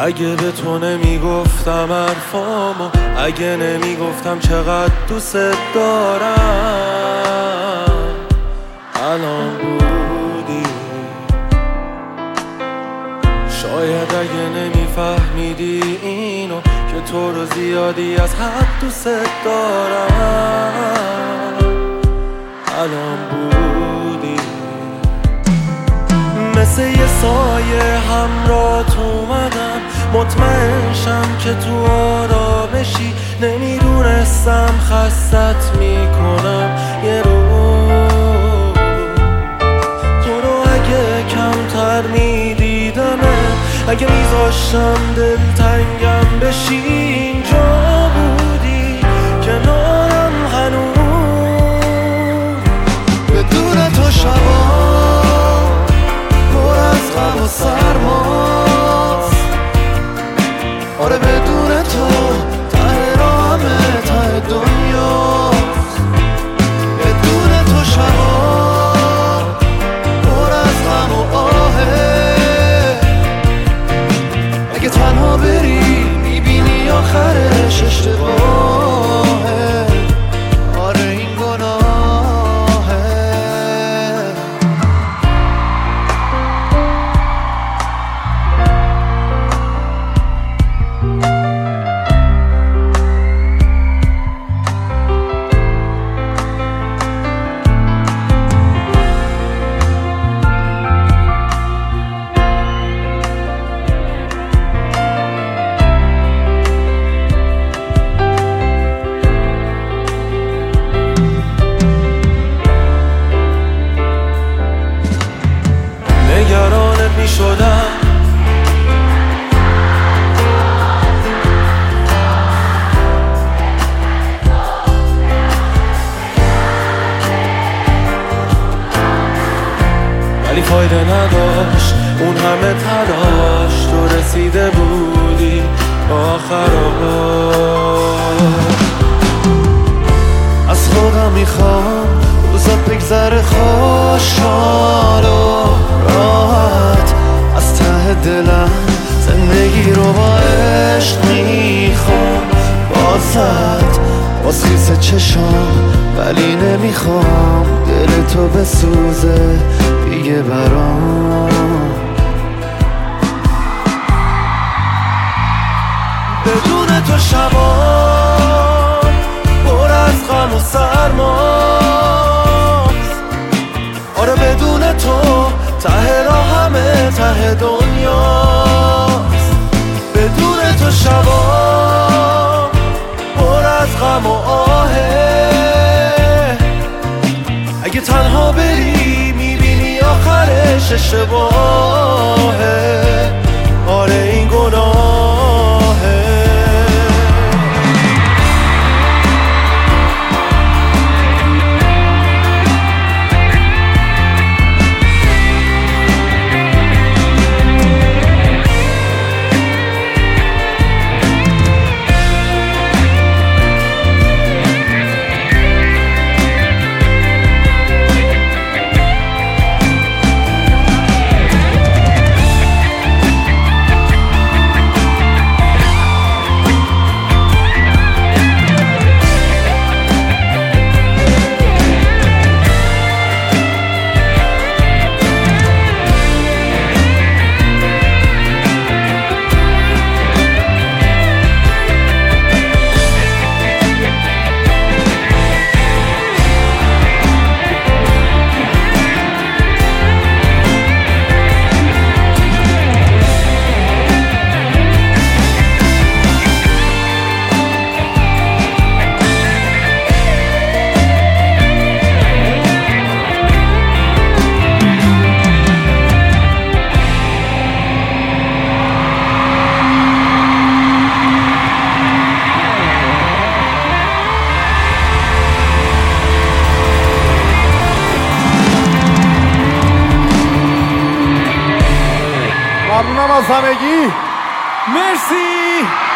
اگه به تو نمیگفتم حرفامو، اگه نمیگفتم چقدر دوست دارم، الان بودی. شاید اگه نمیفهمیدی اینو، که تو رو زیادی از حد دوست دارم، الان بودی. مثل یه سایه همراهت اومدم، مطمئن شم که تو آرامشی. نمیدونستم خستت میکنم یه روز. تو رو اگه کمتر میدیدمه، اگه میذاشتم دلتنگم بشی، اینجا بودی کنارم هنوز. بدون تو شبا پر از غم و سرماست. آره بدون تو ته راهمه، ته دنیاست. بدون تو شبا پر از غم و آهه. اگه تنها بری میبینی آخرش اشتباهه. آره این گناهه. نگرانت می شدم، ولی فایده نداشت اون همه تلاش. تو رسیده بودی آخرها. از خودم میخوام روزات بگذره خوشحال و راحت. از ته دلم زندگی رو با عشق میخوام بازت، باز خیس چشام، ولی نمیخوام دل تو بسوزه دیگه برام. بدون تو شبا پر از غم و سرماست. آره بدون تو ته راهمه، ته دنیاست. بدون تو شبا پر از غم و آهه. اگه تنها بری میبینی آخرش اشتباهه. آره این گناهه. ممنونم از همگی. مرسی.